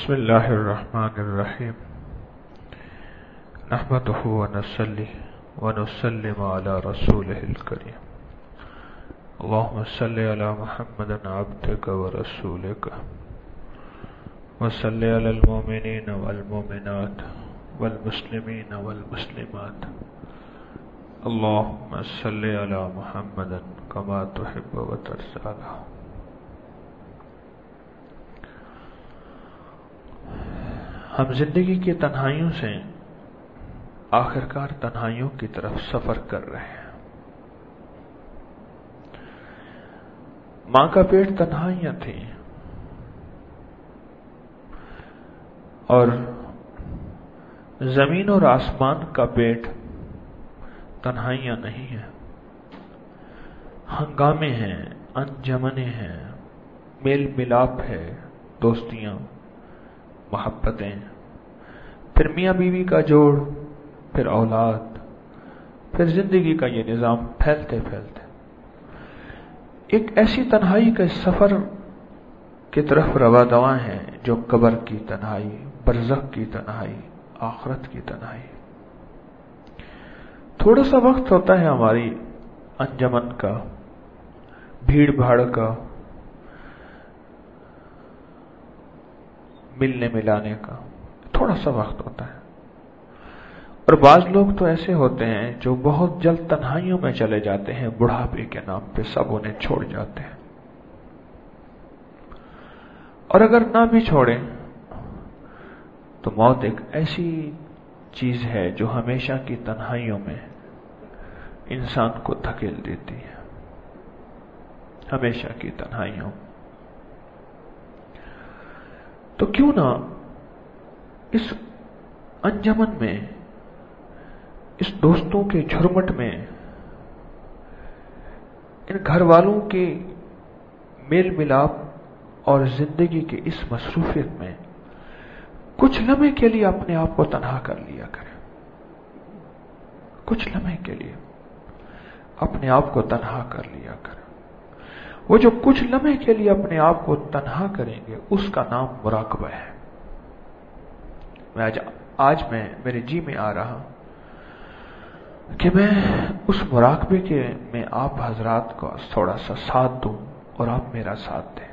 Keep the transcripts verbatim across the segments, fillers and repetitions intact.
بسم اللہ الرحمن الرحیم نحمدہ ونصلی ونسلم علی رسولہ الکریم اللہم صلی علی محمد عبدک ورسولک وصلی علی المؤمنین والمؤمنات والمسلمین والمسلمات اللہم صلی علی محمد کما تحب وترضى. ہم زندگی کی تنہائیوں سے آخرکار تنہائیوں کی طرف سفر کر رہے ہیں. ماں کا پیٹ تنہائیاں تھیں اور زمین اور آسمان کا پیٹ تنہائیاں نہیں ہیں. ہنگامے ہیں، انجمنے ہیں، میل ملاپ ہے، دوستیاں، محبتیں، پھر میاں بیوی کا جوڑ، پھر اولاد، پھر زندگی کا یہ نظام پھیلتے پھیلتے ایک ایسی تنہائی کے سفر کی طرف رواں دواں ہیں جو قبر کی تنہائی، برزخ کی تنہائی، آخرت کی تنہائی. تھوڑا سا وقت ہوتا ہے ہماری انجمن کا، بھیڑ بھاڑ کا، ملنے ملانے کا تھوڑا سا وقت ہوتا ہے. اور بعض لوگ تو ایسے ہوتے ہیں جو بہت جلد تنہائیوں میں چلے جاتے ہیں، بڑھاپے کے نام پہ سب انہیں چھوڑ جاتے ہیں. اور اگر نہ بھی چھوڑیں تو موت ایک ایسی چیز ہے جو ہمیشہ کی تنہائیوں میں انسان کو دھکیل دیتی ہے، ہمیشہ کی تنہائیوں. تو کیوں نہ اس انجمن میں، اس دوستوں کے جھرمٹ میں، ان گھر والوں کے میل ملاپ اور زندگی کی اس مصروفیت میں کچھ لمحے کے لیے اپنے آپ کو تنہا کر لیا کریں. کچھ لمحے کے لیے اپنے آپ کو تنہا کر لیا کریں. وہ جو کچھ لمحے کے لیے اپنے آپ کو تنہا کریں گے اس کا نام مراقبہ ہے. میں آج آج میں میرے جی میں آ رہا کہ میں اس مراقبے کے میں آپ حضرات کو تھوڑا سا ساتھ دوں اور آپ میرا ساتھ دیں.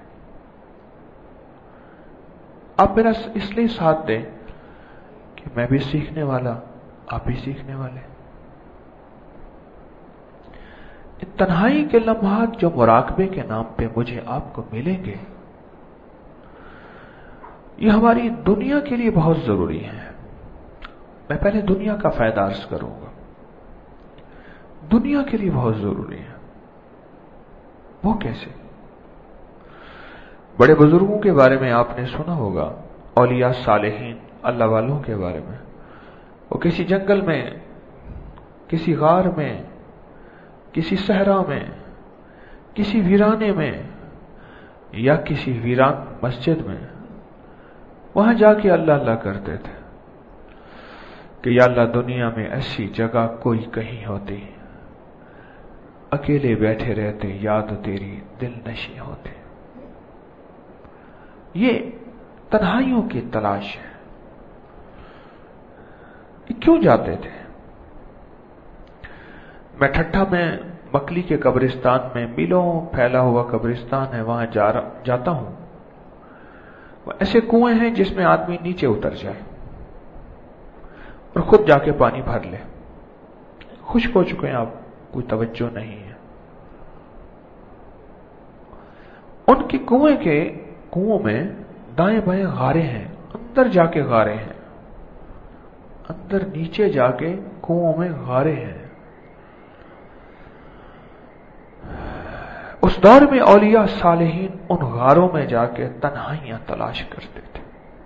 آپ میرا اس لیے ساتھ دیں کہ میں بھی سیکھنے والا، آپ بھی سیکھنے والے. ان تنہائی کے لمحات جو مراقبے کے نام پہ مجھے آپ کو ملیں گے، یہ ہماری دنیا کے لیے بہت ضروری ہے. میں پہلے دنیا کا فائدہ عرض کروں گا. دنیا کے لیے بہت ضروری ہے. وہ کیسے؟ بڑے بزرگوں کے بارے میں آپ نے سنا ہوگا، اولیاء صالحین، اللہ والوں کے بارے میں. وہ کسی جنگل میں، کسی غار میں، کسی صحرا میں، کسی ویرانے میں یا کسی ویران مسجد میں وہاں جا کے اللہ اللہ کرتے تھے کہ یا اللہ دنیا میں ایسی جگہ کوئی کہیں ہوتی، اکیلے بیٹھے رہتے، یاد تیری دل نشی ہوتے. یہ تنہائیوں کی تلاش ہے. یہ کیوں جاتے تھے؟ میں ٹھٹھا میں مکلی کے قبرستان میں، میلوں پھیلا ہوا قبرستان ہے، وہاں جا جاتا ہوں. وہ ایسے کنویں ہیں جس میں آدمی نیچے اتر جائے اور خود جا کے پانی بھر لے. خشک ہو چکے ہیں آپ، کوئی توجہ نہیں ہے. ان کے کنویں کے کنووں میں دائیں بائیں غاریں ہیں، اندر جا کے غاریں ہیں، اندر نیچے جا کے کنووں میں غاریں ہیں. اس دور میں اولیاء صالحین ان غاروں میں جا کے تنہائیاں تلاش کرتے تھے.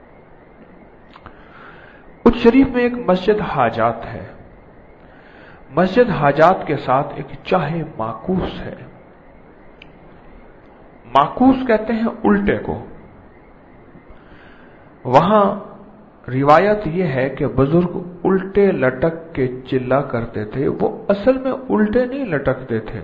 اچ شریف میں ایک مسجد حاجات ہے. مسجد حاجات کے ساتھ ایک چاہے معکوس ہے. معکوس کہتے ہیں الٹے کو. وہاں روایت یہ ہے کہ بزرگ الٹے لٹک کے چلا کرتے تھے. وہ اصل میں الٹے نہیں لٹکتے تھے.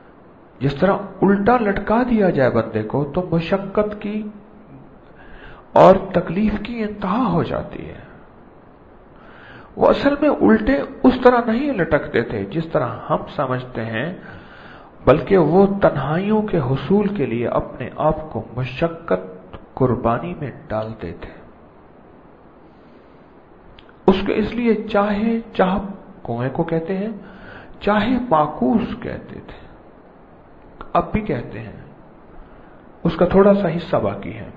جس طرح الٹا لٹکا دیا جائے بندے کو تو مشقت کی اور تکلیف کی انتہا ہو جاتی ہے۔ وہ اصل میں الٹے اس طرح نہیں لٹکتے تھے جس طرح ہم سمجھتے ہیں، بلکہ وہ تنہائیوں کے حصول کے لیے اپنے آپ کو مشقت قربانی میں ڈالتے تھے۔ اس کے اس لیے چاہے چاہ کنویں کو کہتے ہیں، چاہے معکوس کہتے تھے، اب بھی کہتے ہیں، اس کا تھوڑا سا حصہ باقی ہے۔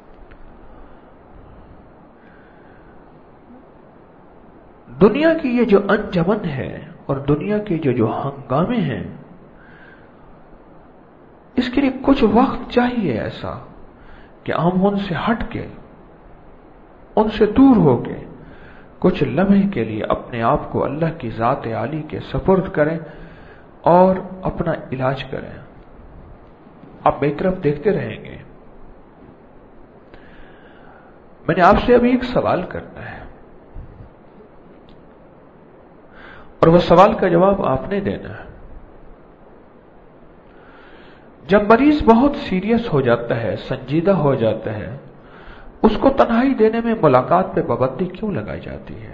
دنیا کی یہ جو انجمن ہے اور دنیا کے جو جو ہنگامے ہیں، اس کے لیے کچھ وقت چاہیے ایسا کہ ہم ان سے ہٹ کے، ان سے دور ہو کے کچھ لمحے کے لیے اپنے آپ کو اللہ کی ذات عالی کے سپرد کریں اور اپنا علاج کریں۔ آپ میری طرف دیکھتے رہیں گے، میں نے آپ سے ابھی ایک سوال کرنا ہے اور وہ سوال کا جواب آپ نے دینا ہے۔ جب مریض بہت سیریس ہو جاتا ہے، سنجیدہ ہو جاتا ہے، اس کو تنہائی دینے میں ملاقات پہ پابندی کیوں لگائی جاتی ہے؟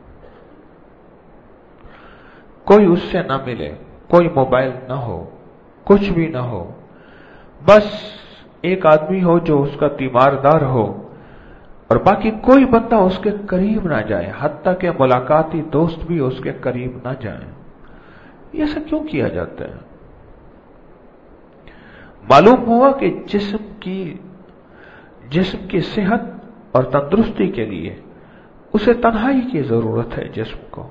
کوئی اس سے نہ ملے، کوئی موبائل نہ ہو، کچھ بھی نہ ہو، بس ایک آدمی ہو جو اس کا تیماردار ہو اور باقی کوئی بندہ اس کے قریب نہ جائے، حتیٰ کہ ملاقاتی دوست بھی اس کے قریب نہ جائیں۔ یہ ایسا کیوں کیا جاتا ہے؟ معلوم ہوا کہ جسم کی جسم کی صحت اور تندرستی کے لیے اسے تنہائی کی ضرورت ہے جسم کو،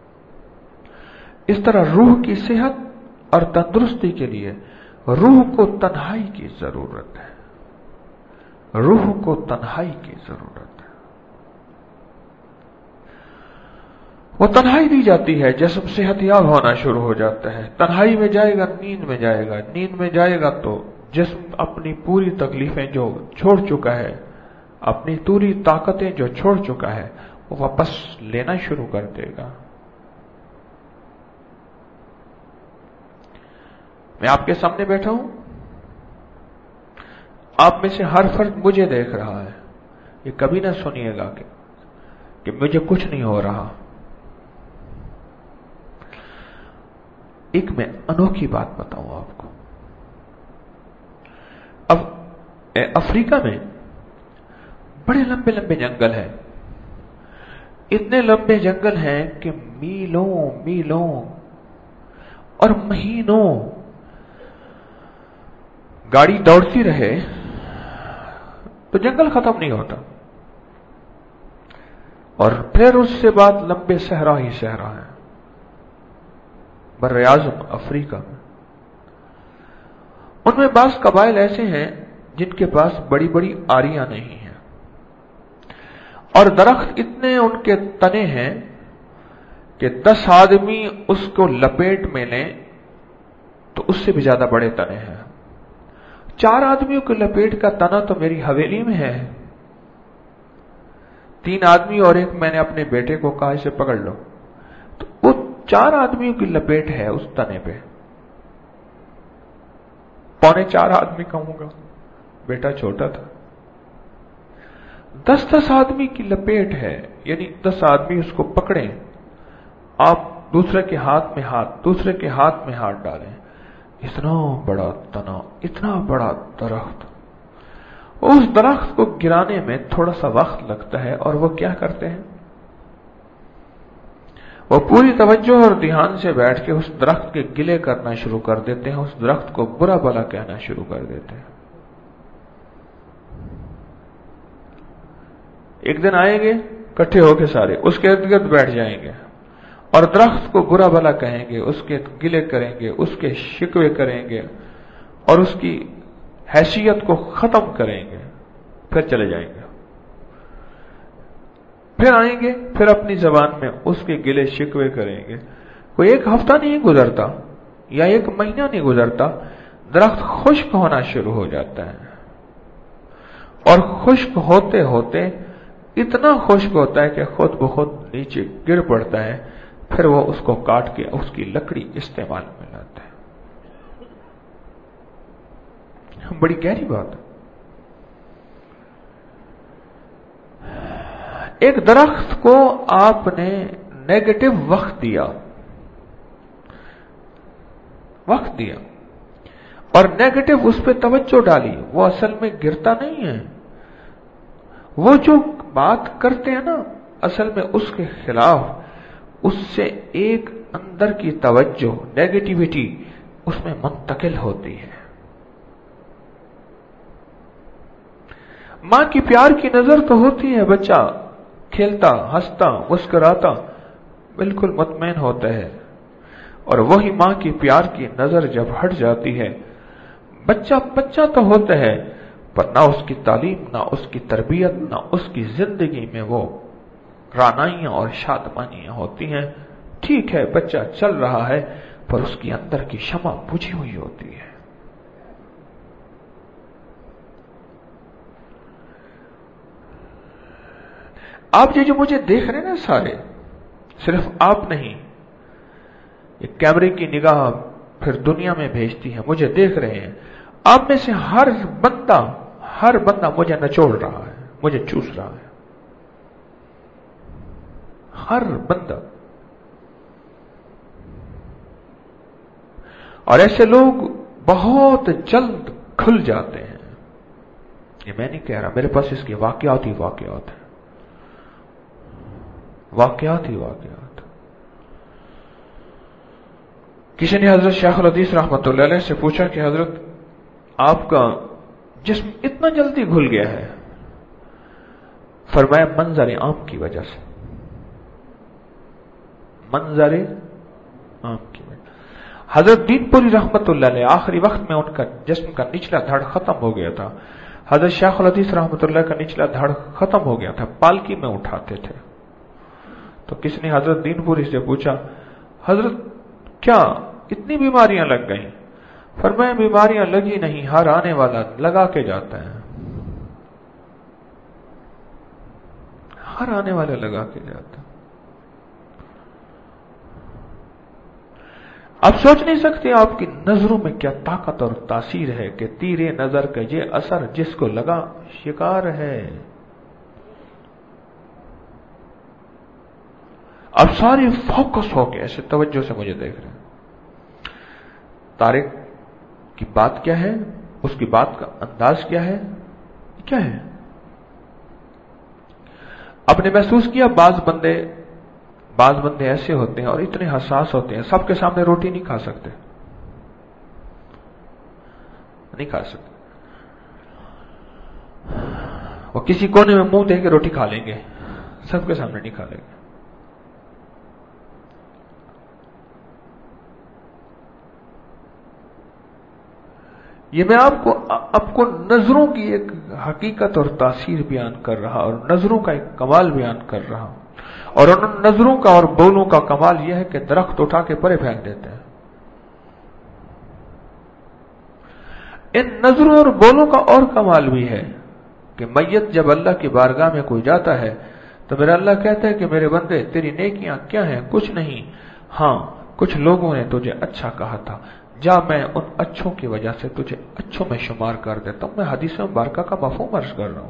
اس طرح روح کی صحت اور تندرستی کے لیے روح کو تنہائی کی ضرورت ہے، روح کو تنہائی کی ضرورت ہے۔ وہ تنہائی دی جاتی ہے، جسم صحت یاب ہونا شروع ہو جاتا ہے، تنہائی میں جائے گا، نیند میں جائے گا، نیند میں جائے گا تو جسم اپنی پوری تکلیفیں جو چھوڑ چکا ہے، اپنی پوری طاقتیں جو چھوڑ چکا ہے، وہ واپس لینا شروع کر دے گا۔ میں آپ کے سامنے بیٹھا ہوں، آپ میں سے ہر فرد مجھے دیکھ رہا ہے، یہ کبھی نہ سنیے گا کہ, کہ مجھے کچھ نہیں ہو رہا۔ ایک میں انوکھی بات بتاؤں آپ کو، اب افریقہ میں بڑے لمبے لمبے جنگل ہیں، اتنے لمبے جنگل ہیں کہ میلوں میلوں اور مہینوں گاڑی دوڑتی رہے تو جنگل ختم نہیں ہوتا، اور پھر اس سے بعد لمبے صحرا ہی صحرا ہیں بر اعظم افریقہ میں۔ ان میں بعض قبائل ایسے ہیں جن کے پاس بڑی بڑی آریاں نہیں ہیں، اور درخت اتنے ان کے تنے ہیں کہ دس آدمی اس کو لپیٹ میں لیں تو اس سے بھی زیادہ بڑے تنے ہیں۔ چار آدمیوں کو لپیٹ کا تنا تو میری حویلی میں ہے، تین آدمی اور ایک میں نے اپنے بیٹے کو کہا اسے پکڑ لو، تو وہ چار آدمیوں کی لپیٹ ہے اس تنے پہ، پونے چار آدمی کہوں گا، بیٹا چھوٹا تھا۔ دس دس آدمی کی لپیٹ ہے، یعنی دس آدمی اس کو پکڑیں، آپ دوسرے کے ہاتھ میں ہاتھ دوسرے کے ہاتھ میں ہاتھ ڈالیں، اتنا بڑا تنا، اتنا بڑا درخت، اس درخت کو گرانے میں تھوڑا سا وقت لگتا ہے، اور وہ کیا کرتے ہیں؟ وہ پوری توجہ اور دھیان سے بیٹھ کے اس درخت کے گلے کرنا شروع کر دیتے ہیں، اس درخت کو برا بھلا کہنا شروع کر دیتے ہیں۔ ایک دن آئیں گے اکٹھے ہو کے سارے اس کے ارد گرد بیٹھ جائیں گے اور درخت کو برا بھلا کہیں گے، اس کے گلے کریں گے، اس کے شکوے کریں گے اور اس کی حیثیت کو ختم کریں گے، پھر چلے جائیں گے۔ پھر آئیں گے، پھر اپنی زبان میں اس کے گلے شکوے کریں گے۔ کوئی ایک ہفتہ نہیں گزرتا یا ایک مہینہ نہیں گزرتا، درخت خشک ہونا شروع ہو جاتا ہے، اور خشک ہوتے ہوتے اتنا خشک ہوتا ہے کہ خود بخود نیچے گر پڑتا ہے، پھر وہ اس کو کاٹ کے اس کی لکڑی استعمال میں لاتا ہے۔ بڑی گہری بات ہے۔ ایک درخت کو آپ نے نیگیٹو وقت دیا وقت دیا اور نیگیٹو اس پہ توجہ ڈالی، وہ اصل میں گرتا نہیں ہے. وہ جو بات کرتے ہیں نا اصل میں اس کے خلاف، اس سے ایک اندر کی توجہ نیگیٹیوٹی اس میں منتقل ہوتی ہے. ماں کی پیار کی نظر تو ہوتی ہے، بچہ کھیلتا ہنستا مسکراتا بالکل مطمئن ہوتا ہے، اور وہی ماں کی پیار کی نظر جب ہٹ جاتی ہے، بچہ بچہ تو ہوتا ہے پر نہ اس کی تعلیم، نہ اس کی تربیت، نہ اس کی زندگی میں وہ رانائیاں اور شادمانیاں ہوتی ہیں. ٹھیک ہے بچہ چل رہا ہے پر اس کی اندر کی شمع بجھی ہوئی ہوتی ہے. آپ یہ جو مجھے دیکھ رہے ہیں نا سارے، صرف آپ نہیں، ایک کیمرے کی نگاہ پھر دنیا میں بھیجتی ہے، مجھے دیکھ رہے ہیں. آپ میں سے ہر بندہ ہر بندہ مجھے نچوڑ رہا ہے، مجھے چوس رہا ہے، ہر بندہ. اور ایسے لوگ بہت جلد کھل جاتے ہیں. یہ میں نہیں کہہ رہا، میرے پاس اس کے واقعات ہی واقعات ہیں، واقعات ہی واقعات. کسی نے حضرت شیخ الحدیث رحمۃ اللہ علیہ سے پوچھا کہ حضرت آپ کا جسم اتنا جلدی گھل گیا ہے. فرمایا منظر عام کی وجہ سے، منظر عام کی وجہ. حضرت دین پوری رحمۃ اللہ علیہ آخری وقت میں ان کا جسم کا نچلا دھڑ ختم ہو گیا تھا. حضرت شیخ الحدیث رحمۃ اللہ کا نچلا دھڑ ختم ہو گیا تھا، پالکی میں اٹھاتے تھے. تو کس نے حضرت دین پوری سے پوچھا حضرت کیا اتنی بیماریاں لگ گئیں؟ فرمایا بیماریاں لگی نہیں، ہر آنے والا لگا کے جاتا ہے، ہر آنے والا لگا کے جاتا ہے. آپ سوچ نہیں سکتے آپ کی نظروں میں کیا طاقت اور تاثیر ہے کہ تیرے نظر کا یہ اثر جس کو لگا شکار ہے. اب ساری فوکس ہو کے ایسے توجہ سے مجھے دیکھ رہے ہیں. طارق کی بات کیا ہے، اس کی بات کا انداز کیا ہے، کیا ہے. آپ نے محسوس کیا بعض بندے بعض بندے ایسے ہوتے ہیں اور اتنے حساس ہوتے ہیں، سب کے سامنے روٹی نہیں کھا سکتے، نہیں کھا سکتے. وہ کسی کونے میں منہ دے کے روٹی کھا لیں گے، سب کے سامنے نہیں کھا لیں گے. یہ میں آپ کو آپ کو نظروں کی ایک حقیقت اور تاثیر بیان کر رہا اور نظروں کا ایک کمال بیان کر رہا ہوں. اور ان نظروں کا اور بولوں کا کمال یہ ہے کہ درخت اٹھا کے پرے پھینک دیتے ہیں. ان نظروں اور بولوں کا اور کمال بھی ہے کہ میت جب اللہ کی بارگاہ میں کوئی جاتا ہے تو میرا اللہ کہتا ہے کہ میرے بندے تیری نیکیاں کیا ہیں؟ کچھ نہیں، ہاں کچھ لوگوں نے تجھے اچھا کہا تھا، جا میں ان اچھوں کی وجہ سے تجھے اچھوں میں شمار کر دیتا ہوں. میں حدیث مبارکہ کا مفہوم عرض کر رہا ہوں.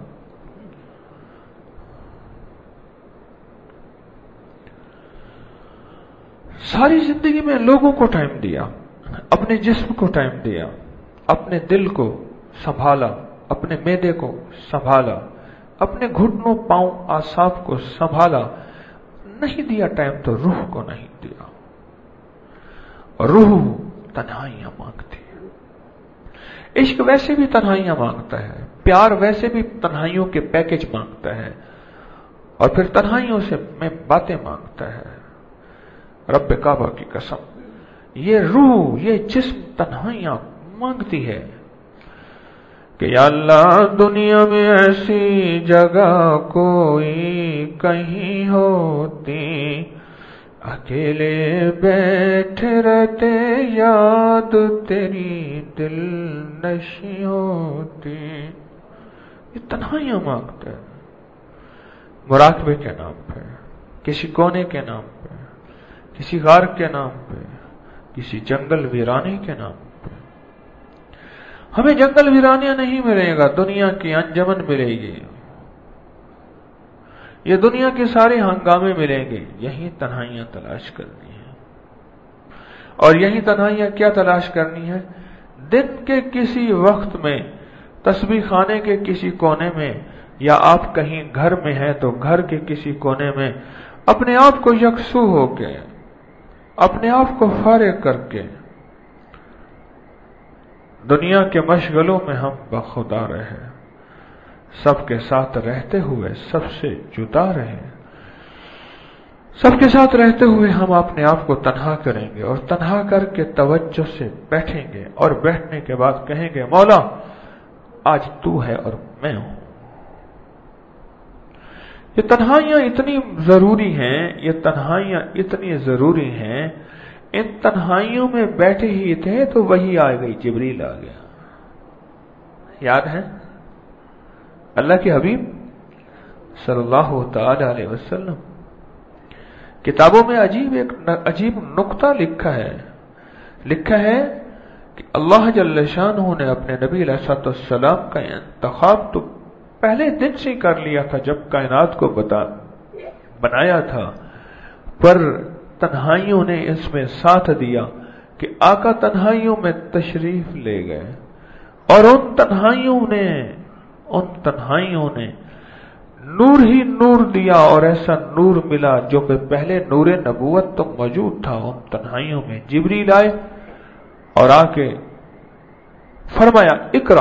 ساری زندگی میں لوگوں کو ٹائم دیا، اپنے جسم کو ٹائم دیا، اپنے دل کو سنبھالا، اپنے معدے کو سنبھالا، اپنے گھٹنوں پاؤں اعصاب کو سنبھالا. نہیں دیا ٹائم تو روح کو نہیں دیا. اور روح تنہائیاں مانگتی ہے. عشق ویسے بھی تنہائیاں مانگتا ہے، پیار ویسے بھی تنہائیوں کے پیکج مانگتا ہے، اور پھر تنہائیوں سے میں باتیں مانگتا ہے. رب کعبہ کی قسم، یہ روح یہ جسم تنہائیاں مانگتی ہے کہ یا اللہ دنیا میں ایسی جگہ کوئی کہیں ہوتی، اکیلے بیٹھے رہتے یاد تیری دل نشی ہوتی. یہ تنہائیاں مانگتا ہے، مراقبے کے نام پہ، کسی کونے کے نام پہ، کسی غار کے نام پہ، کسی جنگل ویرانے کے نام پہ. ہمیں جنگل ویرانیاں نہیں ملے گا، دنیا کی انجمن ملے گی. یہ دنیا کے سارے ہنگامے ملیں گے، یہی تنہائیاں تلاش کرنی ہیں۔ اور یہی تنہائیاں کیا تلاش کرنی ہے؟ دن کے کسی وقت میں تسبیح خانے کے کسی کونے میں، یا آپ کہیں گھر میں ہیں تو گھر کے کسی کونے میں اپنے آپ کو یکسو ہو کے، اپنے آپ کو فارغ کر کے، دنیا کے مشغلوں میں ہم بخدا رہے، سب کے ساتھ رہتے ہوئے سب سے جدا رہے، سب کے ساتھ رہتے ہوئے ہم اپنے آپ کو تنہا کریں گے، اور تنہا کر کے توجہ سے بیٹھیں گے، اور بیٹھنے کے بعد کہیں گے مولا آج تو ہے اور میں ہوں۔ یہ تنہائیاں اتنی ضروری ہیں، یہ تنہائیاں اتنی ضروری ہیں، ان تنہائیوں میں بیٹھے ہی تھے تو وہی آ گئی، جبریل آ گیا۔ یاد ہے اللہ کے حبیب صلی اللہ تعالی علیہ وسلم کتابوں میں عجیب ایک عجیب نقطہ لکھا ہے لکھا ہے کہ اللہ جل شانہ نے اپنے نبی علیہ الصلوۃ والسلام کا انتخاب تو پہلے دن سے کر لیا تھا جب کائنات کو بتا بنایا تھا، پر تنہائیوں نے اس میں ساتھ دیا کہ آقا تنہائیوں میں تشریف لے گئے، اور ان تنہائیوں نے ان تنہائیوں نے نور ہی نور دیا، اور ایسا نور ملا جو کہ پہلے نور نبوت تو موجود تھا۔ ان تنہائیوں میں جبریل آئے اور آ کے فرمایا اقرا،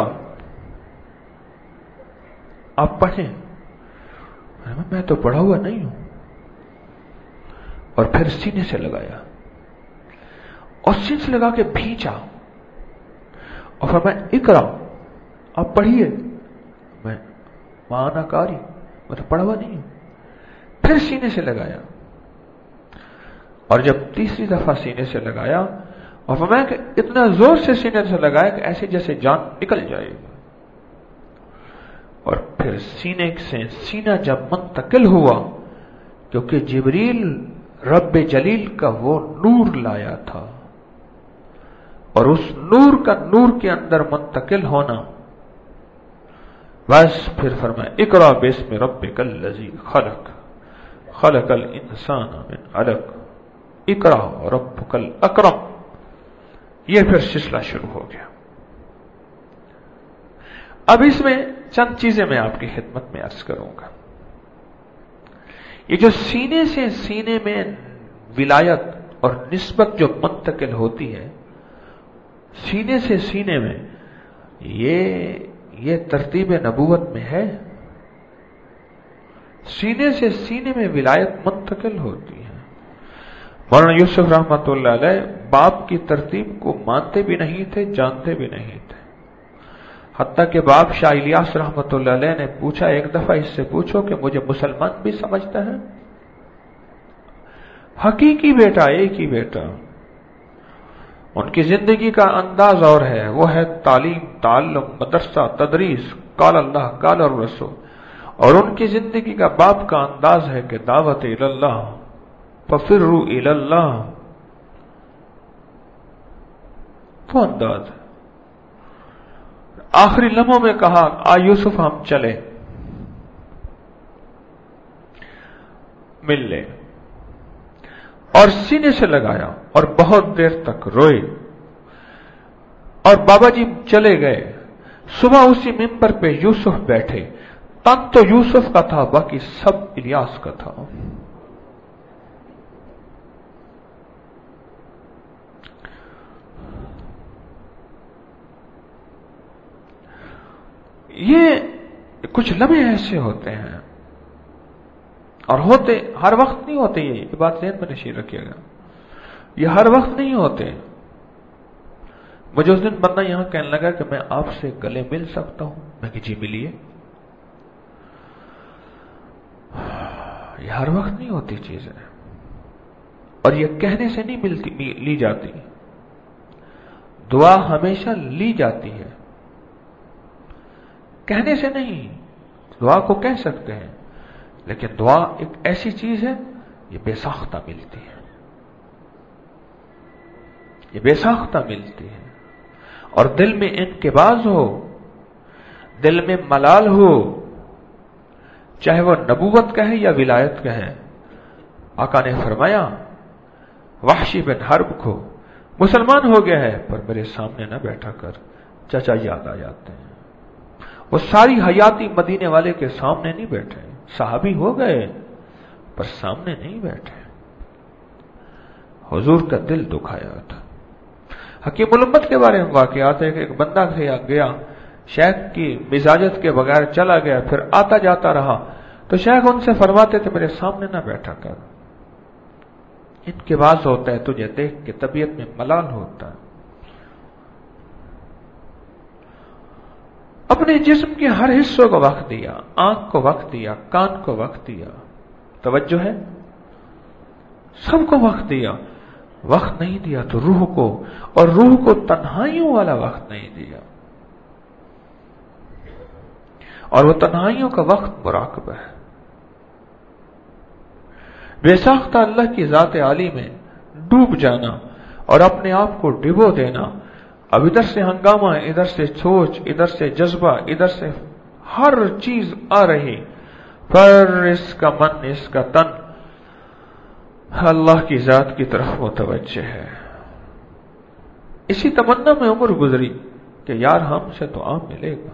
آپ پڑھیں۔ میں تو پڑھا ہوا نہیں ہوں، اور پھر سینے سے لگایا، اور سینے سے لگا کے بھینچا، اور فرمایا اقرا، آپ پڑھیے۔ میں مانا کاری، میں تو پڑھا ہوا نہیں ہوں۔ پھر سینے سے لگایا، اور جب تیسری دفعہ سینے سے لگایا، اور فرمایا کہ اتنا زور سے سینے سے لگایا کہ ایسے جیسے جان نکل جائے گی، اور پھر سینے سے سینہ جب منتقل ہوا، کیونکہ جبریل رب جلیل کا وہ نور لایا تھا، اور اس نور کا نور کے اندر منتقل ہونا، بس پھر فرمایا اقرا باسم ربک الذی خلق خلق الانسان من علق اقرا ربک الاکرم۔ یہ پھر سلسلہ شروع ہو گیا۔ اب اس میں چند چیزیں میں آپ کی خدمت میں عرض کروں گا۔ یہ جو سینے سے سینے میں ولایت اور نسبت جو منتقل ہوتی ہے سینے سے سینے میں، یہ یہ ترتیب نبوت میں ہے۔ سینے سے سینے میں ولایت منتقل ہوتی ہے۔ مولانا یوسف رحمۃ اللہ علیہ باپ کی ترتیب کو مانتے بھی نہیں تھے، جانتے بھی نہیں تھے، حتیٰ کہ باپ شاہ الیاس رحمۃ اللہ علیہ نے پوچھا ایک دفعہ اس سے پوچھو کہ مجھے مسلمان بھی سمجھتا ہے؟ حقیقی بیٹا، ایک ہی بیٹا۔ ان کی زندگی کا انداز اور ہے، وہ ہے تعلیم، تعلم، مدرسہ، تدریس، قال اللہ قال الرسول، اور ان کی زندگی کا باپ کا انداز ہے کہ دعوت اللہ، ففروا الی اللہ، وہ انداز ہے۔ آخری لمحوں میں کہا آ یوسف ہم چلے، مل لے، اور سینے سے لگایا اور بہت دیر تک روئے، اور بابا جی چلے گئے۔ صبح اسی ممبر پہ یوسف بیٹھے، تن تو یوسف کا تھا، باقی سب الیاس کا تھا۔ یہ کچھ لمحے ایسے ہوتے ہیں، اور ہوتے ہر وقت نہیں ہوتے، یہ بات ذہن میں نشین رکھیے گا، یہ ہر وقت نہیں ہوتے۔ مجھے اس دن بندہ یہاں کہنے لگا کہ میں آپ سے گلے مل سکتا ہوں، میں کہ جی ملیے۔ یہ ہر وقت نہیں ہوتی چیزیں، اور یہ کہنے سے نہیں ملتی لی جاتی، دعا ہمیشہ لی جاتی ہے، کہنے سے نہیں۔ دعا کو کہہ سکتے ہیں، لیکن دعا ایک ایسی چیز ہے، یہ بے ساختہ ملتی ہے، یہ بے ساختہ ملتی ہے، اور دل میں انقباض ہو، دل میں ملال ہو، چاہے وہ نبوت کا ہے یا ولایت کا ہے. آقا نے فرمایا وحشی بن حرب کو مسلمان ہو گیا ہے پر میرے سامنے نہ بیٹھا کر، چچا یاد آ جاتے ہیں. وہ ساری حیاتی مدینے والے کے سامنے نہیں بیٹھے، صحابی ہو گئے پر سامنے نہیں بیٹھے. حضور کا دل دکھایا تھا. حکیم الامت کے بارے میں واقعات ہے کہ ایک بندہ گیا، شیخ کی مزاجت کے بغیر چلا گیا، پھر آتا جاتا رہا تو شیخ ان سے فرماتے تھے میرے سامنے نہ بیٹھا کر، ان کے باز ہوتا ہے، تجھے دیکھ کے طبیعت میں ملال ہوتا ہے. اپنے جسم کے ہر حصوں کو وقت دیا، آنکھ کو وقت دیا، کان کو وقت دیا، توجہ ہے، سب کو وقت دیا. وقت نہیں دیا تو روح کو، اور روح کو تنہائیوں والا وقت نہیں دیا. اور وہ تنہائیوں کا وقت مراقبہ ہے. بے ساختہ اللہ کی ذات عالی میں ڈوب جانا اور اپنے آپ کو ڈبو دینا. اب ادھر سے ہنگامہ، ادھر سے سوچ، ادھر سے جذبہ، ادھر سے ہر چیز آ رہی، پر اس کا من، اس کا تن اللہ کی ذات کی طرف متوجہ ہے. اسی تمنا میں عمر گزری کہ یار ہم سے تو آ ملے گا.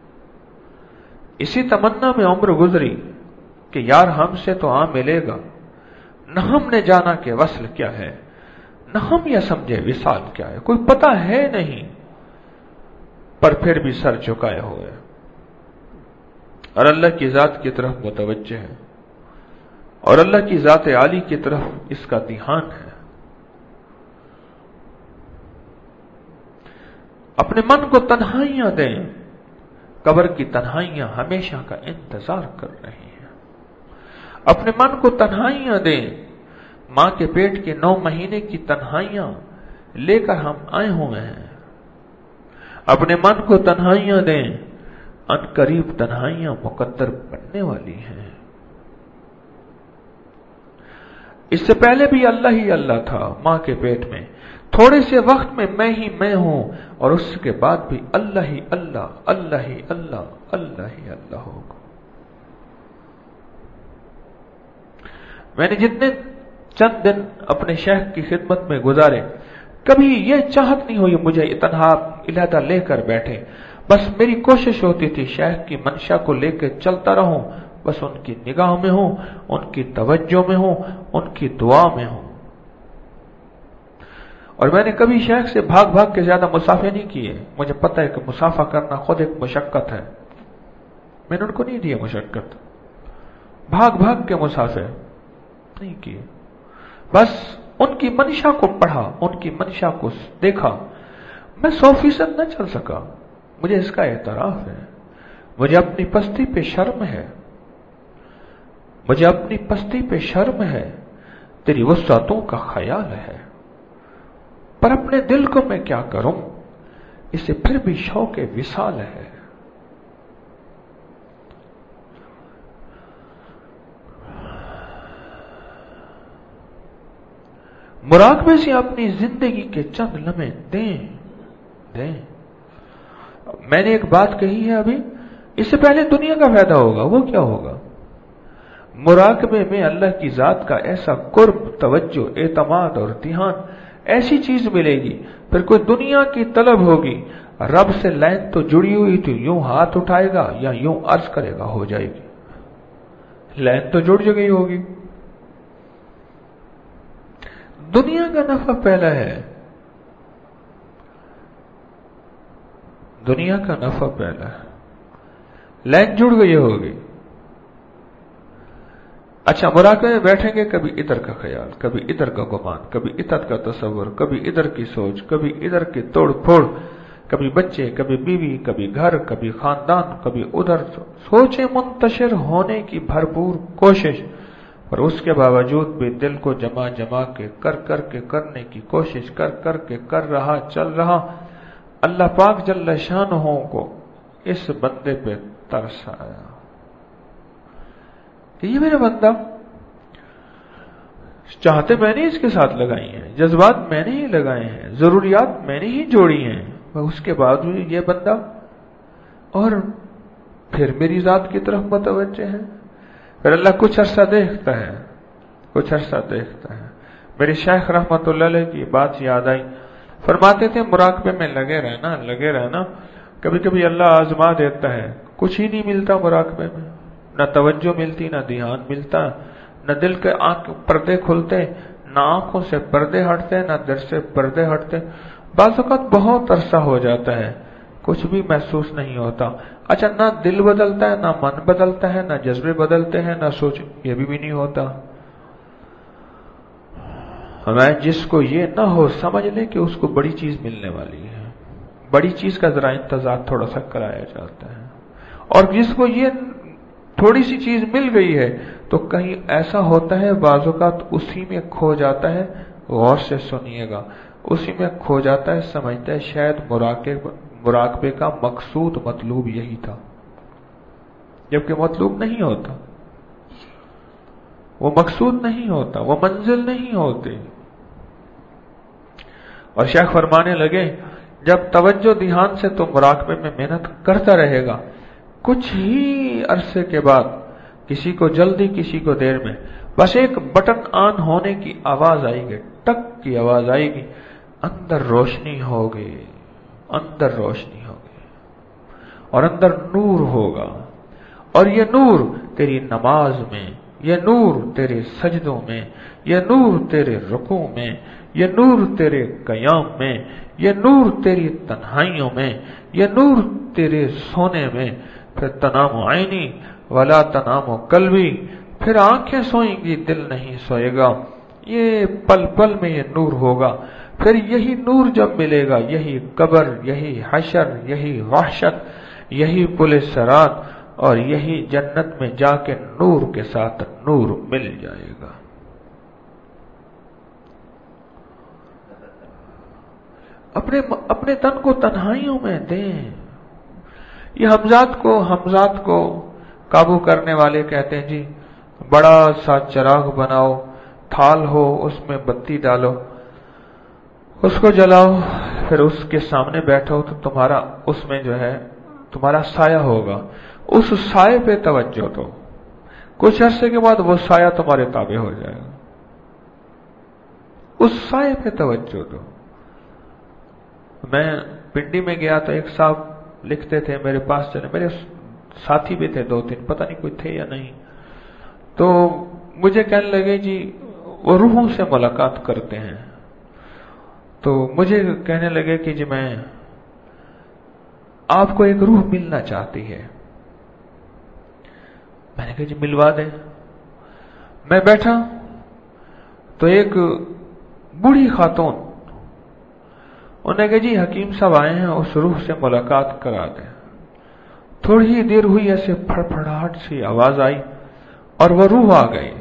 اسی تمنا میں عمر گزری کہ یار ہم سے تو آ ملے گا. نہ ہم نے جانا کہ وصل کیا ہے، نہ ہم یہ سمجھے وصال کیا ہے، کوئی پتہ ہے نہیں، پر پھر بھی سر جھکائے ہوئے اور اللہ کی ذات کی طرف متوجہ ہے، اور اللہ کی ذات عالی کی طرف اس کا دھیان ہے. اپنے من کو تنہائیاں دیں، قبر کی تنہائیاں ہمیشہ کا انتظار کر رہی ہیں. اپنے من کو تنہائیاں دیں، ماں کے پیٹ کے نو مہینے کی تنہائیاں لے کر ہم آئے ہوئے ہیں. اپنے من کو تنہائیاں دیں، ان قریب تنہائیاں مقدر بننے والی ہیں. اس سے پہلے بھی اللہ ہی اللہ تھا ماں کے پیٹ میں، تھوڑے سے وقت میں میں ہی میں ہوں، اور اس کے بعد بھی اللہ ہی اللہ، اللہ ہی اللہ، اللہ ہی اللہ ہوگا. میں نے جتنے چند دن اپنے شیخ کی خدمت میں گزارے، کبھی یہ چاہت نہیں ہوئی مجھے اتنہا علیحدہ لے کر بیٹھے. بس میری کوشش ہوتی تھی شیخ کی منشا کو لے کے چلتا رہوں، بس ان کی نگاہ میں ہوں، ان کی توجہ میں ہوں، ان کی دعا میں ہوں. اور میں نے کبھی شیخ سے بھاگ بھاگ کے زیادہ مسافے نہیں کیے. مجھے پتہ ہے کہ مسافہ کرنا خود ایک مشقت ہے، میں نے ان کو نہیں دیا مشقت. بھاگ بھاگ کے مسافے نہیں کیے، بس ان کی منشا کو پڑھا، ان کی منشا کو دیکھا. میں سو فیصد نہ چل سکا، مجھے اس کا اعتراف ہے. مجھے اپنی پستی پہ شرم ہے، مجھے اپنی پستی پہ شرم ہے. تیری وسعتوں کا خیال ہے، پر اپنے دل کو میں کیا کروں، اسے پھر بھی شوق وصال ہے. مراقبے سے اپنی زندگی کے چند لمحے دیں دیں. میں نے ایک بات کہی ہے ابھی، اس سے پہلے دنیا کا فائدہ ہوگا. وہ کیا ہوگا؟ مراقبے میں اللہ کی ذات کا ایسا قرب، توجہ، اعتماد اور دھیان، ایسی چیز ملے گی. پھر کوئی دنیا کی طلب ہوگی، رب سے لائن تو جڑی ہوئی تھی، یوں ہاتھ اٹھائے گا یا یوں عرض کرے گا، ہو جائے گی. لائن تو جڑ گئی ہوگی. دنیا کا نفع پہلا ہے، دنیا کا نفع پہلا ہے، لائن جڑ گئی ہوگی. اچھا مراقبے میں بیٹھیں گے، کبھی ادھر کا خیال، کبھی ادھر کا گمان، کبھی ادھر کا تصور، کبھی ادھر کی سوچ، کبھی ادھر کی توڑ پھوڑ، کبھی بچے، کبھی بیوی، کبھی گھر، کبھی خاندان، کبھی ادھر. سوچیں منتشر ہونے کی بھرپور کوشش، اور اس کے باوجود بھی دل کو جمع جمع کے کر کر کے کرنے کی کوشش کر کر کے کر رہا چل رہا. اللہ پاک جل شانہ کو اس بندے پہ ترس آیا کہ یہ میرا بندہ، چاہتے میں نے اس کے ساتھ لگائی ہیں، جذبات میں نے ہی لگائے ہیں، ضروریات میں نے ہی جوڑی ہیں، اس کے بعد بھی یہ بندہ اور پھر میری ذات کی طرف متوجہ ہے. پھر اللہ کچھ عرصہ دیکھتا ہے، کچھ عرصہ دیکھتا ہے۔ میری شیخ رحمت اللہ علیہ کی بات یاد آئی، فرماتے تھے مراقبے میں لگے رہنا لگے رہنا کبھی کبھی اللہ آزما دیتا ہے، کچھ ہی نہیں ملتا مراقبے میں، نہ توجہ ملتی، نہ دھیان ملتا، نہ دل کے آنکھ پردے کھلتے، نہ آنکھوں سے پردے ہٹتے، نہ دل سے پردے ہٹتے۔ بعض اوقات بہت عرصہ ہو جاتا ہے، کچھ بھی محسوس نہیں ہوتا۔ اچھا، نہ دل بدلتا ہے، نہ من بدلتا ہے، نہ جذبے بدلتے ہیں، نہ سوچ، یہ بھی, بھی نہیں ہوتا۔ ہمیں جس کو یہ نہ ہو سمجھ لے کہ اس کو بڑی چیز ملنے والی ہے، بڑی چیز کا ذرا انتظار تھوڑا سا کرایا جاتا ہے، اور جس کو یہ تھوڑی سی چیز مل گئی ہے تو کہیں ایسا ہوتا ہے بعض اوقات اسی میں کھو جاتا ہے۔ غور سے سنیے گا، اسی میں کھو جاتا ہے، سمجھتا ہے شاید مراقبے کا مقصود مطلوب یہی تھا، جبکہ مطلوب نہیں ہوتا، وہ مقصود نہیں ہوتا، وہ منزل نہیں ہوتی۔ اور شیخ فرمانے لگے جب توجہ دھیان سے تو مراقبے میں محنت کرتا رہے گا، کچھ ہی عرصے کے بعد کسی کو جلدی کسی کو دیر میں بس ایک بٹن آن ہونے کی آواز آئے گی، ٹک کی آواز آئے گی، اندر روشنی ہوگی، اندر روشنی ہوگی اور اندر نور ہوگا، اور یہ نور تیری نماز میں، یہ نور تیرے سجدوں میں، یہ نور تیرے رکوع میں، یہ نور تیرے قیام میں، یہ نور تیری تنہائیوں میں، یہ نور تیرے سونے میں۔ پھر تنام عینی ولا تنام قلبی، پھر آنکھیں سوئیں گی دل نہیں سوئے گا، یہ پل پل میں یہ نور ہوگا۔ پھر یہی نور جب ملے گا، یہی قبر، یہی حشر، یہی وحشت، یہی پل صراط، اور یہی جنت میں جا کے نور کے ساتھ نور مل جائے گا۔ اپنے اپنے تن کو تنہائیوں میں دیں۔ یہ حمزات کو حمزات کو قابو کرنے والے کہتے ہیں جی بڑا سا چراغ بناؤ، تھال ہو، اس میں بتی ڈالو، اس کو جلاؤ، پھر اس کے سامنے بیٹھو تو تمہارا اس میں جو ہے تمہارا سایہ ہوگا، اس سائے پہ توجہ دو، کچھ عرصے کے بعد وہ سایہ تمہارے تابع ہو جائے گا، اس سائے پہ توجہ دو۔ میں پنڈی میں گیا تو ایک صاحب لکھتے تھے میرے پاس چلے، میرے ساتھی بھی تھے دو تین، پتہ نہیں کوئی تھے یا نہیں، تو مجھے کہنے لگے جی وہ روحوں سے ملاقات کرتے ہیں، تو مجھے کہنے لگے کہ جی میں آپ کو ایک روح ملنا چاہتی ہے۔ میں نے کہا جی ملوا دیں۔ میں بیٹھا تو ایک بوڑھی خاتون، انہوں نے کہا جی حکیم صاحب آئے ہیں، اس روح سے ملاقات کرا دیں۔ تھوڑی ہی دیر ہوئی، ایسے پھڑ پھڑاہٹ سی آواز آئی اور وہ روح آ گئی،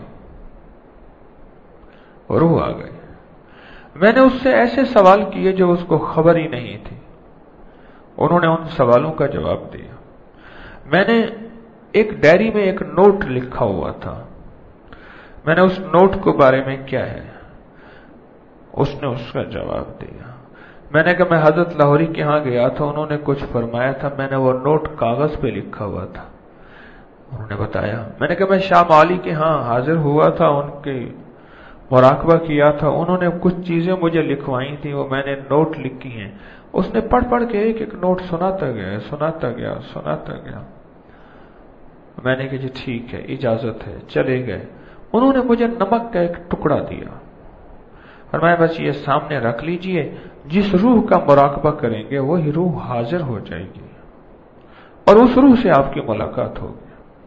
وہ روح آ گئی۔ میں نے اس سے ایسے سوال کیے جو اس کو خبر ہی نہیں تھی، انہوں نے ان سوالوں کا جواب دیا۔ میں نے ایک ڈائری میں ایک نوٹ لکھا ہوا تھا، میں نے اس نوٹ کے بارے میں کیا ہے، اس نے اس کا جواب دیا۔ میں نے کہا میں حضرت لاہوری کے ہاں گیا تھا، انہوں نے کچھ فرمایا تھا، میں نے وہ نوٹ کاغذ پہ لکھا ہوا تھا، انہوں نے بتایا۔ میں نے کہا میں شاہ معالی کے ہاں حاضر ہوا تھا، ان کے مراقبہ کیا تھا، انہوں نے کچھ چیزیں مجھے لکھوائی تھی، وہ میں نے نوٹ لکھی ہیں۔ اس نے پڑھ پڑھ کے ایک ایک نوٹ سناتا گیا سناتا گیا سناتا گیا۔ میں نے کہا جی ٹھیک ہے، اجازت ہے، چلے گئے۔ انہوں نے مجھے نمک کا ایک ٹکڑا دیا، فرمایا بس یہ سامنے رکھ لیجئے، جس روح کا مراقبہ کریں گے وہی روح حاضر ہو جائے گی اور اس روح سے آپ کی ملاقات ہوگی۔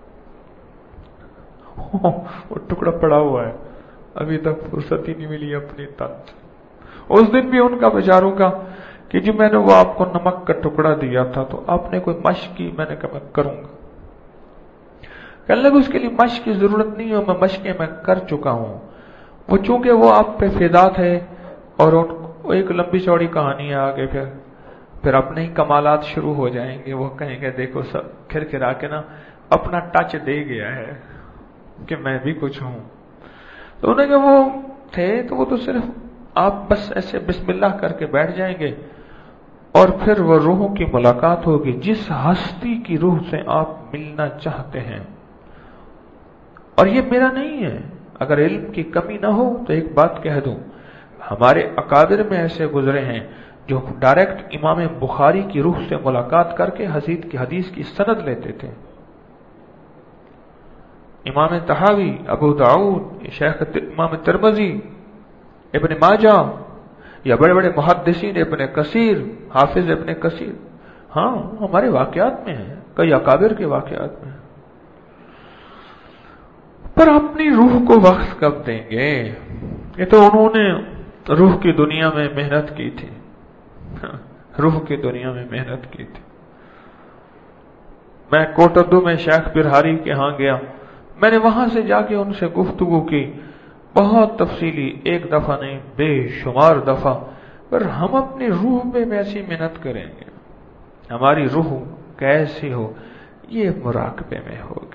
وہ ٹکڑا پڑا ہوا ہے، ابھی تک فرصت ہی نہیں ملی اپنی تن سے۔ اس دن بھی ان کا بیچاروں کا کہ جی میں نے وہ آپ کو نمک کا ٹکڑا دیا تھا تو آپ نے کوئی مشق کی، میں نے کہا میں کروں گا۔ کہنے لگے اس کے لیے مشق کی ضرورت نہیں ہے، میں مشقیں میں کر چکا ہوں۔ وہ چونکہ وہ آپ پہ فدا تھے اور ان ایک لمبی چوڑی کہانی ہے آگے، پھر پھر اپنے ہی کمالات شروع ہو جائیں گے، وہ کہیں گے دیکھو سب کھر کھرا کے نا اپنا ٹچ دے گیا ہے کہ میں بھی کچھ ہوں۔ تو انہوں نے وہ تھے تو وہ تو صرف آپ بس ایسے بسم اللہ کر کے بیٹھ جائیں گے اور پھر وہ روحوں کی ملاقات ہوگی، جس ہستی کی روح سے آپ ملنا چاہتے ہیں اور یہ میرا نہیں ہے. اگر علم کی کمی نہ ہو تو ایک بات کہہ دوں، ہمارے اکابر میں ایسے گزرے ہیں جو ڈائریکٹ امام بخاری کی روح سے ملاقات کر کے حدیث کی حدیث کی سند لیتے تھے. امام طحاوی، ابو داؤد، شیخ امام ترمذی، ابن ماجہ، یا بڑے بڑے محدثین، ابن کثیر، حافظ ابن کثیر، ہاں ہمارے واقعات میں ہیں، کئی اکابر کے واقعات میں ہیں. پر اپنی روح کو وقت کب دیں گے؟ یہ تو انہوں نے روح کی دنیا میں محنت کی تھی، روح کی دنیا میں محنت کی تھی. میں کوٹردو میں شیخ برہاری کے ہاں گیا، میں نے وہاں سے جا کے ان سے گفتگو کی، بہت تفصیلی، ایک دفعہ نہیں بے شمار دفعہ. پر ہم اپنی روح میں ایسی محنت کریں گے، ہماری روح کیسی ہو؟ یہ مراقبے میں ہوگی.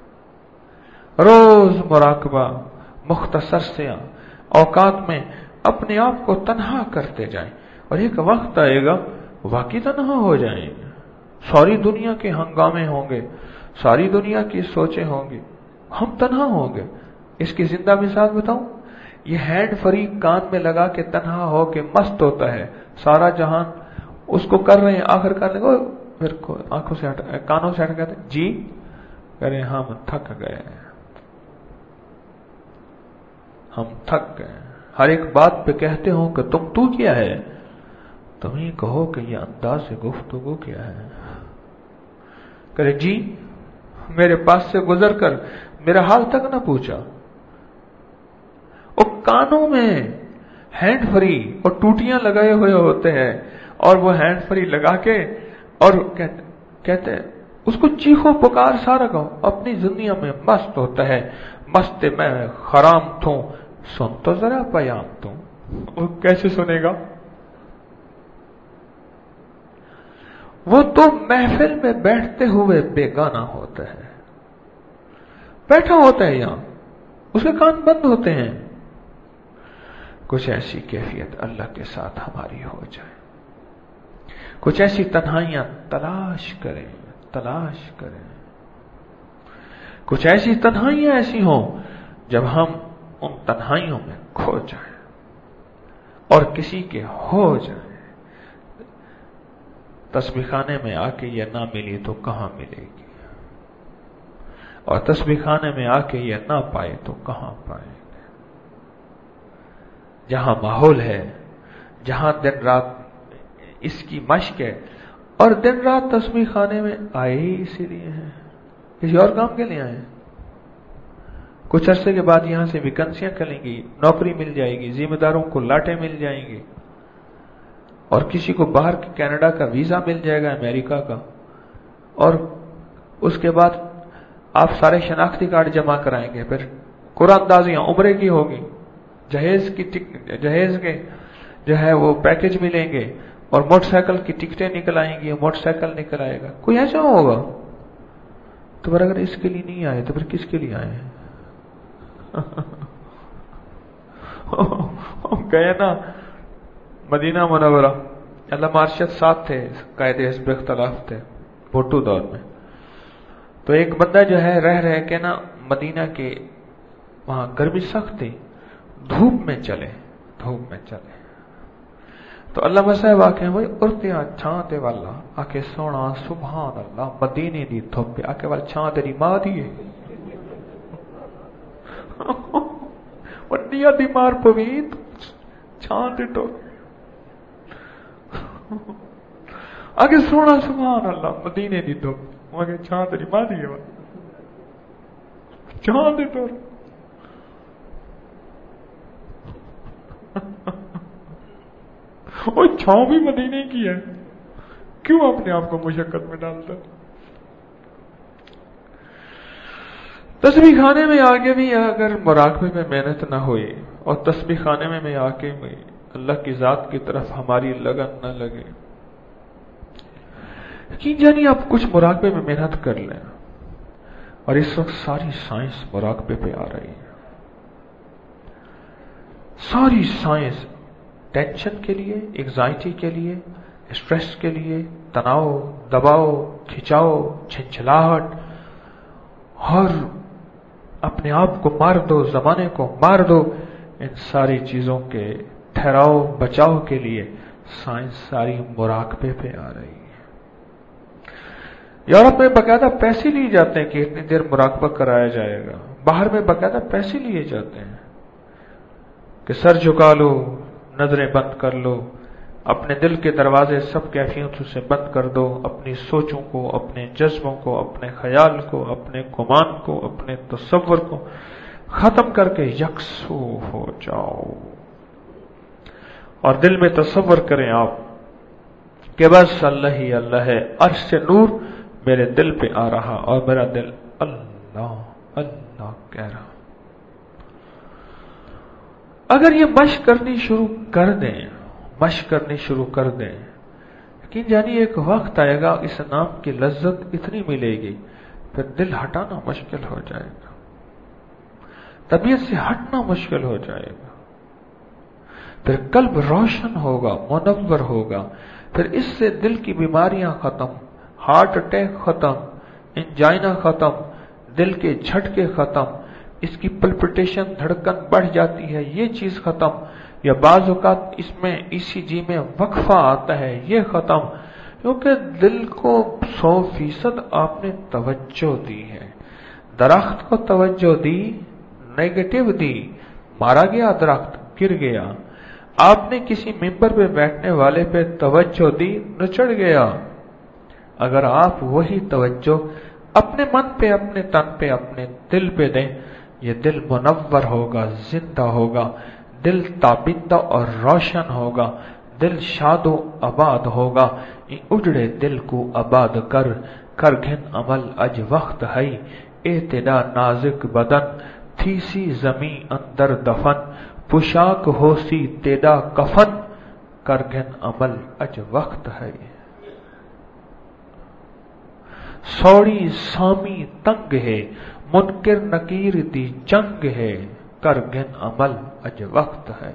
روز مراقبہ، مختصر سے اوقات میں اپنے آپ کو تنہا کرتے جائیں، اور ایک وقت آئے گا واقعی تنہا ہو جائیں گے. ساری دنیا کے ہنگامے ہوں گے، ساری دنیا کی سوچیں ہوں گی، ہم تنہا ہوں گے. اس کی زندہ مثال بتاؤں، یہ ہینڈ فری کان میں لگا کے تنہا ہو کے مست ہوتا ہے، سارا جہان اس کو کر رہے ہیں، آخر کر لیں گے پھر آنکھوں سے ہٹا کانوں سے ہٹ کہتے ہیں جی کہہ رہے ہم تھک گئے، ہم تھک گئے. ہر ایک بات پہ کہتے ہو کہ تم تو کیا ہے، تم ہی کہو کہ یہ انداز سے گفتگو کیا ہے. کرے جی میرے پاس سے گزر کر میرا حال تک نہ پوچھا. اور کانوں میں ہینڈ فری اور ٹوٹیاں لگائے ہوئے ہوتے ہیں، اور وہ ہینڈ فری لگا کے اور کہتے, کہتے اس کو چیخو پکار سارا کہو، اپنی دنیا میں مست ہوتا ہے. مست میں خرام تھوں، سن تو ذرا پیام توں. وہ کیسے سنے گا؟ وہ تو محفل میں بیٹھتے ہوئے بیگانہ ہوتا ہے، بیٹھا ہوتا ہے یہاں، اس کے کان بند ہوتے ہیں. کچھ ایسی کیفیت اللہ کے ساتھ ہماری ہو جائے، کچھ ایسی تنہائیاں تلاش کریں تلاش کریں کچھ ایسی تنہائیاں ایسی ہوں جب ہم ان تنہائیوں میں کھو جائیں اور کسی کے ہو جائیں. تسبیح خانے میں آ کے یہ نہ ملی تو کہاں ملے گی، اور تسبیح خانے میں آ کے یہ نہ پائے تو کہاں پائیں گے. جہاں ماحول ہے، جہاں دن رات اس کی مشق ہے، اور دن رات تسبیح خانے میں آئے ہی اسی لیے ہیں، کسی اور کام کے لیے آئے ہیں. کچھ عرصے کے بعد یہاں سے ویکنسیاں کھلیں گی، نوکری مل جائے گی، ذمہ داروں کو لاٹیں مل جائیں گی، اور کسی کو باہر کینیڈا کا ویزا مل جائے گا، امریکہ کا، اور اس کے بعد آپ سارے شناختی کارڈ جمع کرائیں گے، پھر قرآن اندازیاں عمرے کی ہوگی، جہیز کی جہیز کے جو ہے وہ پیکج ملیں گے، اور موٹر سائیکل کی ٹکٹیں نکل آئیں گی، موٹر سائیکل نکل آئے گا. کوئی ایسا ہوگا؟ تو پھر اگر اس کے لیے نہیں آئے تو پھر کس کے لیے آئے ہیں؟ گئے نا مدینہ منورہ، علامہ ارشد ساتھ تھے، قائد حزب اختلاف تھے بھٹو دور میں. تو ایک بندہ جو ہے رہ رہ کے نا مدینہ کے وہاں گرمی سخت تھی، دھوپ میں چلے دھوپ میں چلے تو علامہ صاحب آ کے بھائی ارتیا چھاں تے والا آ کے سونا سبحان اللہ مدینے دی دھوپ آ کے والا چھاں تیری ماں دی ہے وڈیا دی مار پویت چھاں تے ٹو آگے سونا سبحان اللہ مدینے دی دھوپ آگے چھاں تیری ماں دی ہے چھاں تے ٹو. وہ چھاؤں بھی مدینے کی ہے، کیوں اپنے آپ کو مشقت میں ڈالتا؟ تسبیح خانے میں آگے بھی اگر مراقبے میں محنت نہ ہوئی اور تسبیح خانے میں میں آ کے اللہ کی ذات کی طرف ہماری لگن نہ لگے، یقین جانی آپ کچھ مراقبے میں محنت کر لیں. اور اس وقت ساری سائنس مراقبے پہ آ رہی ہے، ساری سائنس ٹینشن کے لیے، ایگزائٹی کے لیے، اسٹریس کے لیے، تناؤ، دباؤ، کھچاؤ، چھنچھلاہٹ، اور اپنے آپ کو مار دو، زمانے کو مار دو، ان ساری چیزوں کے ٹھہراؤ بچاؤ کے لیے سائنس ساری مراقبے پہ آ رہی ہے۔ یورپ میں باقاعدہ پیسے لیے جاتے ہیں کہ اتنی دیر مراقبہ کرایا جائے گا، باہر میں باقاعدہ پیسے لیے جاتے ہیں کہ سر جھکا لو، نظریں بند کر لو، اپنے دل کے دروازے سب کیفیتوں سے بند کر دو، اپنی سوچوں کو، اپنے جذبوں کو، اپنے خیال کو، اپنے گمان کو، اپنے تصور کو ختم کر کے یکسو ہو جاؤ، اور دل میں تصور کریں آپ کہ بس اللہ ہی اللہ ہے، عرش سے نور میرے دل پہ آ رہا اور میرا دل اللہ اللہ کہہ رہا۔ اگر یہ مشق کرنی شروع کر دیں مشق کرنی شروع کر دیں لیکن جانی ایک وقت آئے گا اس نام کی لذت اتنی ملے گی پھر دل ہٹانا مشکل ہو جائے گا، طبیعت سے ہٹنا مشکل ہو جائے گا، پھر قلب روشن ہوگا، منور ہوگا، پھر اس سے دل کی بیماریاں ختم، ہارٹ اٹیک ختم، انجائنا ختم، دل کے جھٹکے ختم، اس کی پلپٹیشن دھڑکن بڑھ جاتی ہے یہ چیز ختم، یا بعض اوقات اس میں ای سی جی میں وقفہ آتا ہے یہ ختم، کیونکہ دل کو سو فیصد آپ نے توجہ دی ہے۔ درخت کو توجہ دی، نیگیٹو دی، مارا گیا درخت، گر گیا۔ آپ نے کسی ممبر پہ بیٹھنے والے پہ توجہ دی، نچڑ گیا۔ اگر آپ وہی توجہ اپنے من پہ، اپنے تن پہ، اپنے دل پہ دیں، یہ دل منور ہوگا، زندہ ہوگا، دل تابندہ اور روشن ہوگا، دل شاد و آباد ہوگا۔ اجڑے دل کو آباد کر، کر گھن عمل اج وقت ہے، اعتدا نازک بدن تھی سی زمیں اندر دفن، پوشاک ہو سی تیدا کفن، کر گھن عمل اج وقت ہے۔ سوڑی سامی تنگ ہے، منکر نکیر دی جنگ ہے، کر گن عمل اج وقت ہے۔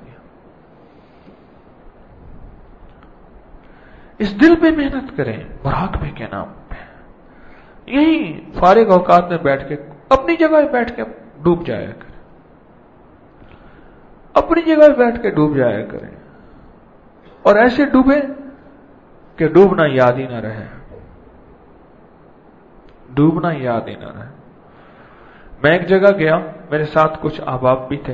اس دل میں محنت کریں مراقبے کے نام پہ، یہی فارغ اوقات میں بیٹھ کے اپنی جگہ بیٹھ کے ڈوب جایا کریں، اپنی جگہ بیٹھ کے ڈوب جایا کریں، اور ایسے ڈوبے کہ ڈوبنا یاد ہی نہ رہے، ڈوبنا یاد ہی نہ رہے۔ میں ایک جگہ گیا، میرے ساتھ کچھ احباب بھی تھے،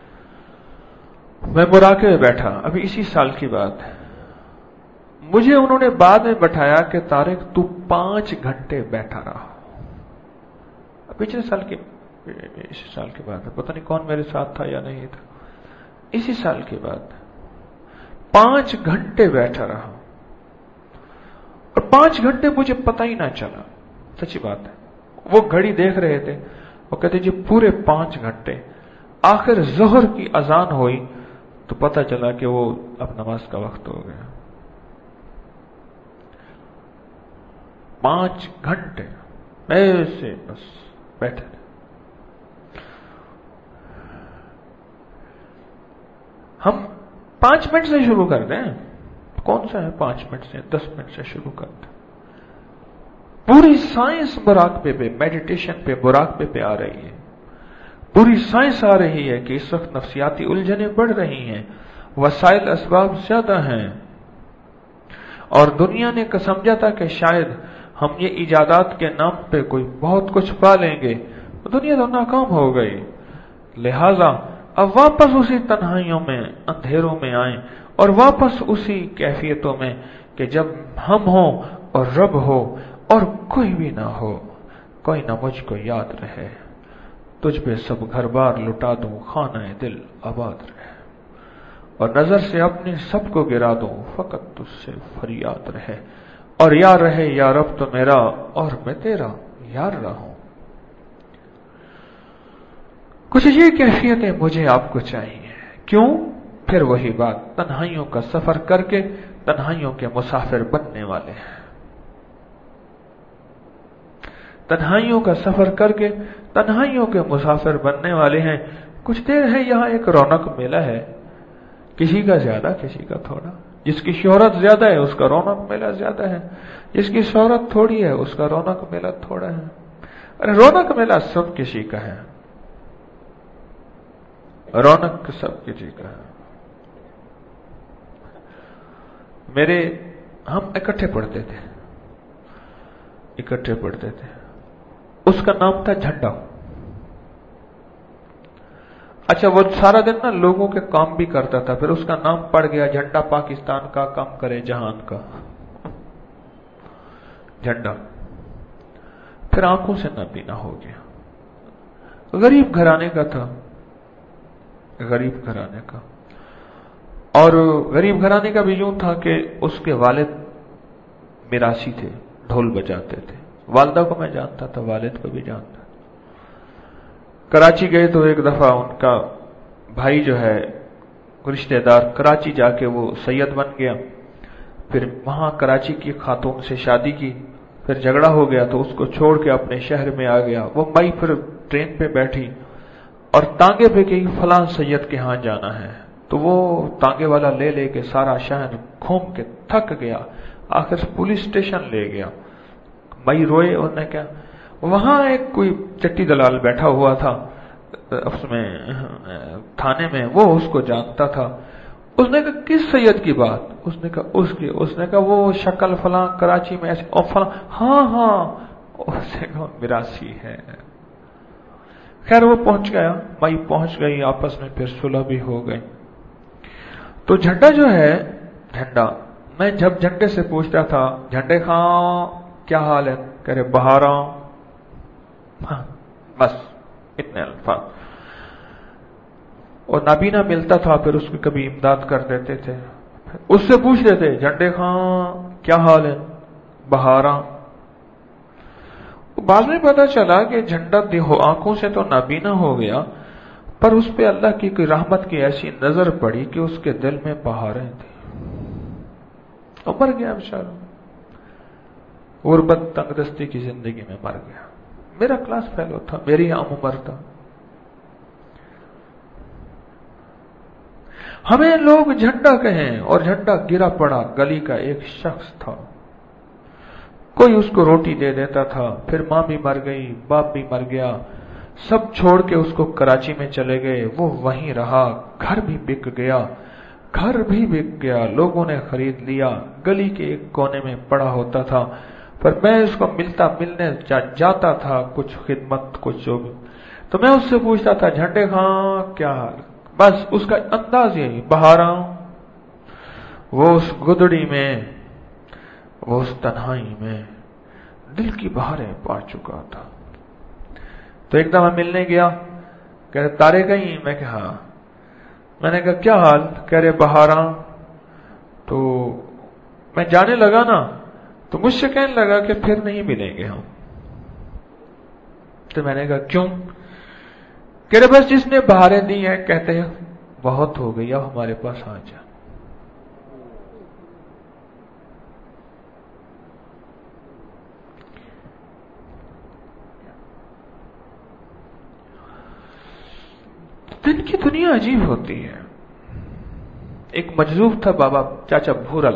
میں مراقبے میں بیٹھا، ابھی اسی سال کی بات ہے، مجھے انہوں نے بعد میں بٹھایا کہ طارق تو پانچ گھنٹے بیٹھا رہا، پچھلے سال کی اسی سال کی بات ہے، پتہ نہیں کون میرے ساتھ تھا یا نہیں تھا، اسی سال کی بات ہے، پانچ گھنٹے بیٹھا رہا اور پانچ گھنٹے مجھے پتہ ہی نہ چلا، سچی بات ہے۔ وہ گھڑی دیکھ رہے تھے، وہ کہتے جی پورے پانچ گھنٹے، آخر ظہر کی اذان ہوئی تو پتہ چلا کہ وہ اب نماز کا وقت ہو گیا۔ پانچ گھنٹے ایسے بس بیٹھے تھے۔ ہم پانچ منٹ سے شروع کر دیں، کون سا ہے پانچ منٹ سے، دس منٹ سے شروع کر دیں۔ پوری سائنس مراقبے پہ، میڈیٹیشن پہ، مراقبے پہ آ رہی ہے، پوری سائنس آ رہی ہے کہ اس وقت نفسیاتی الجھنیں بڑھ رہی ہیں، وسائل اسباب زیادہ ہیں، اور دنیا نے سمجھا تھا کہ شاید ہم یہ ایجادات کے نام پہ کوئی بہت کچھ پا لیں گے، دنیا تو ناکام ہو گئی، لہذا اب واپس اسی تنہائیوں میں، اندھیروں میں آئیں، اور واپس اسی کیفیتوں میں کہ جب ہم ہوں اور رب ہو اور کوئی بھی نہ ہو، کوئی نہ مجھ کو یاد رہے، تجھ پہ سب گھر بار لٹا دوں، خانہ دل آباد رہے، اور نظر سے اپنے سب کو گرا دوں، فقط تجھ سے فریاد رہے، اور یا رہے یا رب تو میرا اور میں تیرا یار رہوں۔ کچھ یہ کیفیتیں مجھے آپ کو چاہیے، کیوں؟ پھر وہی بات، تنہائیوں کا سفر کر کے تنہائیوں کے مسافر بننے والے ہیں، تنہائیوں کا سفر کر کے تنہائیوں کے مسافر بننے والے ہیں۔ کچھ دیر ہے یہاں ایک رونق میلہ ہے، کسی کا زیادہ کسی کا تھوڑا، جس کی شہرت زیادہ ہے اس کا رونق میلہ زیادہ ہے، جس کی شہرت تھوڑی ہے اس کا رونق میلہ تھوڑا ہے۔ ارے رونق میلہ سب کسی کا ہے، रौनक सब किसी का है। मेरे हम इकट्ठे पढ़ते थे इकट्ठे पढ़ते थे उसका नाम था झंडा। अच्छा, वो सारा दिन ना लोगों के काम भी करता था, फिर उसका नाम पड़ गया झंडा पाकिस्तान का, काम करे जहान का झंडा। फिर आंखों से नबीना हो गया। गरीब घराने का था, गरीब घराने का। और गरीब घराने का भी यूं था कि उसके वालिद मिरासी थे, ढोल बजाते थे। वालदा को मैं जानता था, वालिद को भी जानता। कराची गए तो एक दफा उनका भाई जो है रिश्तेदार, कराची जाके वो सैयद बन गया। फिर वहां कराची की खातून से शादी की, फिर झगड़ा हो गया तो उसको छोड़ के अपने शहर में आ गया। वो माई फिर ट्रेन पे बैठी और तांगे पे गई, फलां सैयद के यहां जाना है। तो वो तांगे वाला ले लेके सारा शहर घूम के थक गया, आखिर पुलिस स्टेशन ले गया। मई रोए, उन्होंने क्या, वहां एक कोई चट्टी दलाल बैठा हुआ था उसमें थाने में, वो उसको जानता था। उसने कहा किस सैयद की बात? उसने कहा उसकी। उसने कहा वो शक्ल फलां कराची में ऐसे, और फलां, हाँ हाँ। उसने कहा मिरासी है। खैर वो पहुंच गया, मई पहुंच गई, आपस में फिर सुलह भी हो गई। तो झंडा जो है, झंडा, मैं जब झंडे से पूछता था, झंडे खां क्या हाल है, कह रहे बहारा, हाँ बस इतने अल्फाज। और नाबीना मिलता था, फिर उसकी कभी इमदाद कर देते थे। उससे पूछते थे झंडे खां क्या हाल है, बहारा। बाद में पता चला कि झंडा देहो आंखों से तो नाबीना हो गया, पर उस पे अल्लाह की कोई रहमत की ऐसी नजर पड़ी कि उसके दिल में बहारें थी, और मर गया बेचारा। गुर्बत तंगदस्ती की जिंदगी में मर गया। मेरा क्लास फेलो था, मेरी आम उम्र था। हमें लोग झंडा कहें, और झंडा गिरा पड़ा। गली का एक शख्स था, कोई उसको रोटी दे देता था। फिर मां भी मर गई, बाप भी मर गया, सब छोड़ के उसको कराची में चले गए। वो वहीं रहा, घर भी बिक गया, घर भी बिक गया, लोगों ने खरीद लिया। गली के एक कोने में पड़ा होता था, पर मैं उसको मिलता मिलने जा, जाता था, कुछ खिदमत कुछ जो भी। तो मैं उससे पूछता था झंडे खां क्या हाल। बस उसका अंदाज यही, बहारा। वो उस गुदड़ी में, वो उस तन्हाई में दिल की बहारें पा चुका था। तो एक दफा मिलने गया, कह रहे तारे कहीं, मैं कहा हाँ। मैंने कहा क्या हाल, कह रहे बहारा। तो मैं जाने लगा ना, तो मुझसे कहने लगा कि फिर नहीं मिलेंगे हम। तो मैंने कहा क्यों? कह रहे बस जिसने बहारें दी हैं कहते हैं बहुत हो गई, अब हमारे पास आ जा। दिन की दुनिया अजीब होती है। एक मजलूब था बाबा चाचा भूरल,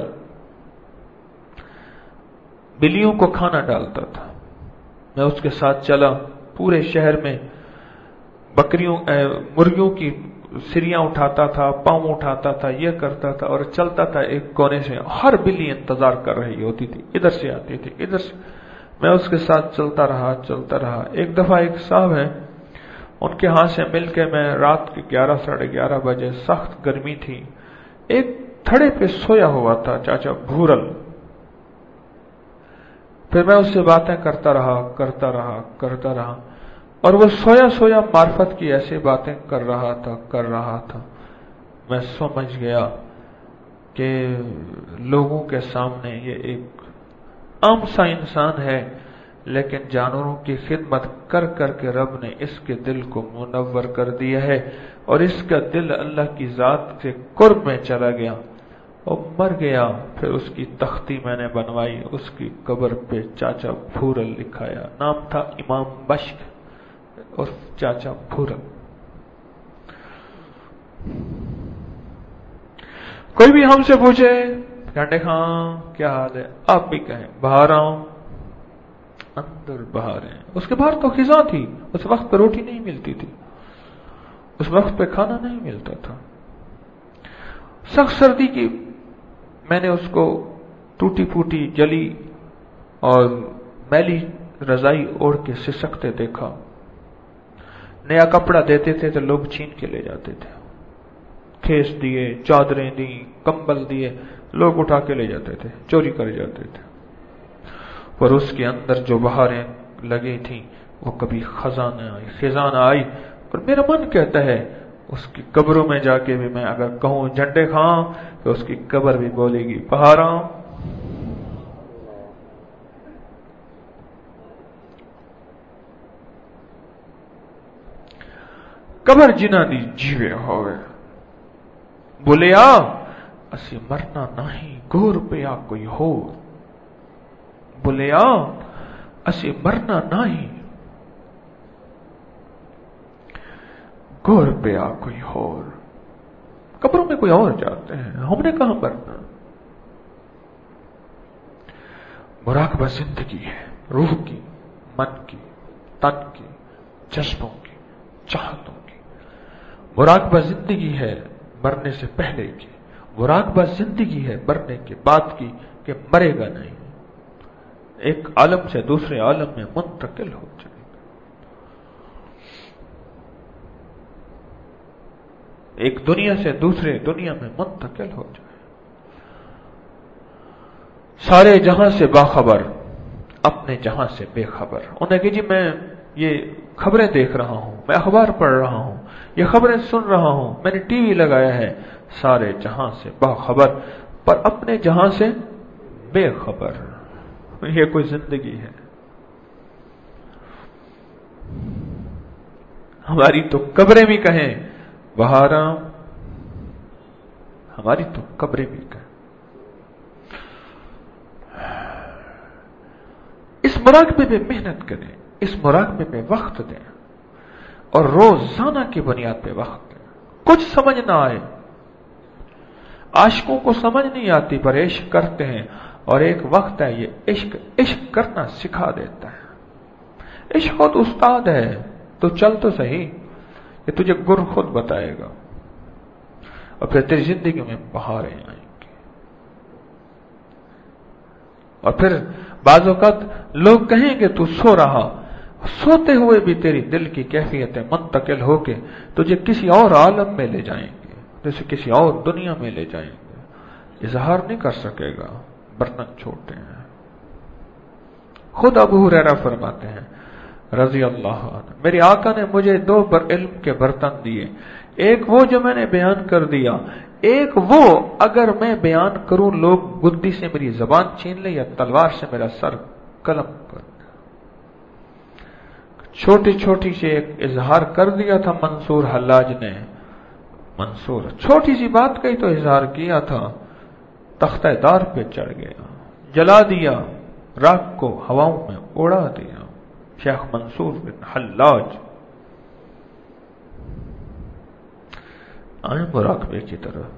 बिल्लियों को खाना डालता था। मैं उसके साथ चला, पूरे शहर में बकरियों मुर्गियों की सिरियां उठाता था, पांव उठाता था, यह करता था, और चलता था एक कोने से। हर बिल्ली इंतजार कर रही होती थी, इधर से आती थी, इधर से। मैं उसके साथ चलता रहा चलता रहा। एक दफा एक साहब है, उनके हाथ से मिलके मैं रात के ग्यारह साढ़े ग्यारह बजे, सख्त गर्मी थी, एक थड़े पे सोया हुआ था चाचा भूरल। फिर मैं उससे बातें करता रहा करता रहा करता रहा, और वो सोया सोया मार्फत की ऐसी बातें कर रहा था कर रहा था। मैं समझ गया कि लोगों के सामने ये एक आम सा इंसान है, लेकिन जानवरों की खिदमत कर कर के रब ने इसके दिल को मुनव्वर कर दिया है, और इसका दिल अल्लाह की जात से कुर्ब में चला गया और मर गया। फिर उसकी तख्ती मैंने बनवाई, उसकी कब्र पे चाचा भूरल लिखाया। नाम था इमाम बश्क और चाचा भूरल। कोई भी हमसे पूछे झंडे खां क्या हाल है, आप भी कहें बाहर आओ, अंदर बाहर है। उसके बाहर तो खिजा थी, उस वक्त पर रोटी नहीं मिलती थी। उस वक्त पे खाना नहीं मिलता था। सख्त सर्दी की मैंने उसको टूटी फूटी जली और मैली रजाई ओढ़ के सिसकते देखा। नया कपड़ा देते थे तो लोग छीन के ले जाते थे। खेस दिए, चादरें दी, कंबल दिए, लोग उठा के ले जाते थे, चोरी कर जाते थे। पर उसके अंदर जो बहारें लगी थी वो कभी खजाना आई खजाना आई। और मेरा मन कहता है उसकी कब्रों में जाके भी मैं अगर कहूं झंडे खां तो उसकी कब्र भी बोलेगी बहारा। कबर जिन्हां दी जीवे होवे बोलिया असी मरना नहीं गोर पिया कोई हो। बोलिया असी मरना नहीं गोर पिया कोई और। कब्रों में कोई और जाते हैं, हमने कहां मरना। मुराकबा जिंदगी है, रूह की, मन की, तन की, जज्बों की, चाहतों की। मुराकबा जिंदगी है मरने से पहले की, मुराकबा जिंदगी है मरने के बाद की कि मरेगा नहीं, एक आलम से दूसरे आलम में मुंतकिल हो जाएगा। एक दुनिया से दूसरे दुनिया में मुंतकिल हो जाए। सारे जहां से बाखबर, अपने जहां से बेखबर। उन्हें कि जी मैं ये खबरें देख रहा हूं, मैं अखबार पढ़ रहा हूं, ये खबरें सुन रहा हूं, मैंने टीवी लगाया है। सारे जहां से बाखबर पर अपने जहां से बेखबर। ये कोई जिंदगी है? हमारी तो कब्रें भी कहें बहारा, हमारी तो कब्रें भी कहें। इस मुराकबे में मेहनत करें, इस मुराकबे में वक्त दें और रोजाना की बुनियाद पे वक्त दें। कुछ समझ ना आए, आशिकों को समझ नहीं आती पर इश्क करते हैं और एक वक्त है ये इश्क इश्क करना सिखा देता है। इश्क खुद उस्ताद है, तो चल तो सही, ये तुझे गुर खुद बताएगा और फिर तेरी जिंदगी में बहारें आएंगी। और फिर बाज़ औक़ात लोग कहेंगे तू सो रहा, सोते हुए भी तेरी दिल की कैफियतें मुंतकिल होके तुझे किसी और आलम में ले जाएंगे, जैसे किसी और दुनिया में ले जाएंगे। इजहार नहीं कर सकेगा, बर्तन छोटे हैं। खुद अबू हुरैरा फरमाते हैं रजी अल्लाह अन्हु, मेरे आका ने मुझे दो बर इल्म के बर्तन दिए, एक वो जो मैंने बयान कर दिया, एक वो अगर मैं बयान करूं लोग गुद्दी से मेरी जबान छीन ले या तलवार से मेरा सर कलम कर। छोटी छोटी सी एक इजहार कर दिया था मंसूर हल्लाज ने। मंसूर छोटी सी बात कही तो इजहार किया था, तख्ते दार पे चढ़ गया, जला दिया, राख को हवाओं में उड़ा दिया। शेख मंसूर बिन हल्लाज। आए मुराकबे की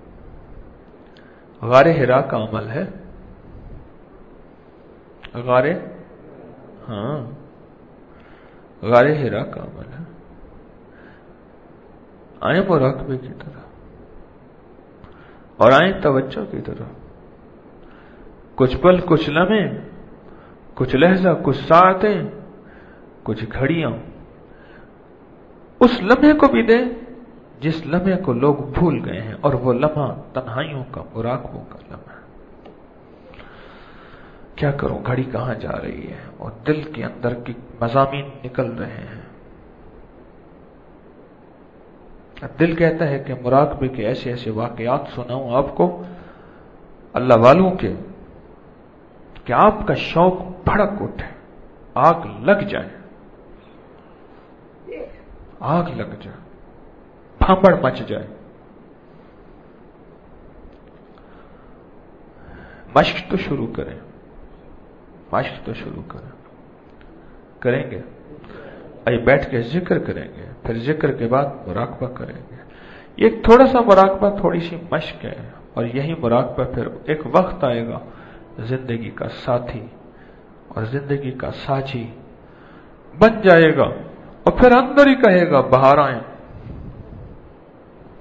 तरफ। गारे हिरा का अमल है, गारे हाँ गारे हिरा का अमल है। आए मुराकबे की तरफ और आए तवज्जो की तरफ। कुछ पल, कुछ लम्हे, कुछ लहजा, कुछ सातें, कुछ घड़ियां। उस लम्हे को भी दे जिस लम्हे को लोग भूल गए हैं, और वो लम्हा तन्हाइयों का, मुराकबों का लम्हा। क्या करूं, घड़ी कहां जा रही है और दिल के अंदर की मज़ामीन निकल रहे हैं। दिल कहता है कि मुराकबे के ऐसे ऐसे वाकयात सुनाऊं आपको अल्लाह वालों के, कि आपका शौक भड़क उठे, आग लग जाए, आग लग जाए, भांबड़ मच जाए। मश्क तो शुरू करें, मश्क तो शुरू करें, करेंगे। अभी बैठ के जिक्र करेंगे, फिर जिक्र के बाद मुराकबा करेंगे। ये थोड़ा सा मुराकबा, थोड़ी सी मश्क है, और यही मुराकबा फिर एक वक्त आएगा जिंदगी का साथी और जिंदगी का साझी बन जाएगा, और फिर अंदर ही कहेगा बहार आए,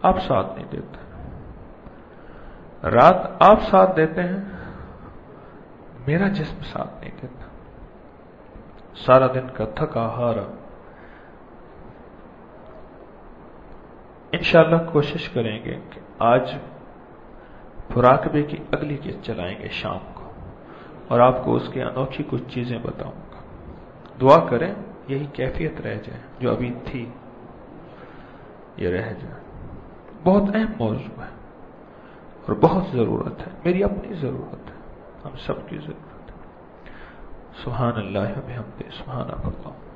آپ ساتھ نہیں دیتے، رات آپ ساتھ دیتے ہیں، میرا جسم ساتھ نہیں دیتا، سارا دن کا تھکا ہارا۔ انشاءاللہ کوشش کریں گے کہ آج مراقبے کی اگلی قسط چلائیں گے شام کو، اور آپ کو اس کی انوکھی کچھ چیزیں بتاؤں گا۔ دعا کریں یہی کیفیت رہ جائے جو ابھی تھی، یہ رہ جائے۔ بہت اہم موضوع ہے اور بہت ضرورت ہے، میری اپنی ضرورت ہے، ہم سب کی ضرورت ہے۔ سبحان اللہ و بحمدہ، سبحانک اللہ۔